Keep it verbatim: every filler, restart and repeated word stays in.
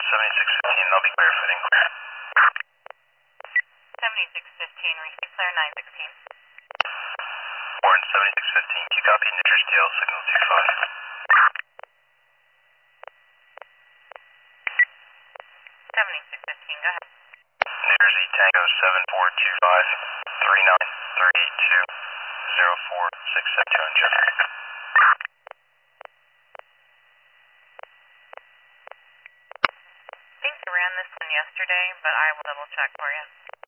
seventy-six fifteen, they'll be clear footing. seventy-six fifteen, receive clear nine sixteen. Warren seventy-six fifteen, Q copy, New Jersey L, signal two five. seventy-six fifteen, go ahead. New Jersey Tango seven four two five, three nine three two, zero four six seven two on Jeffrey. I think I ran this one yesterday, but I will double check for you.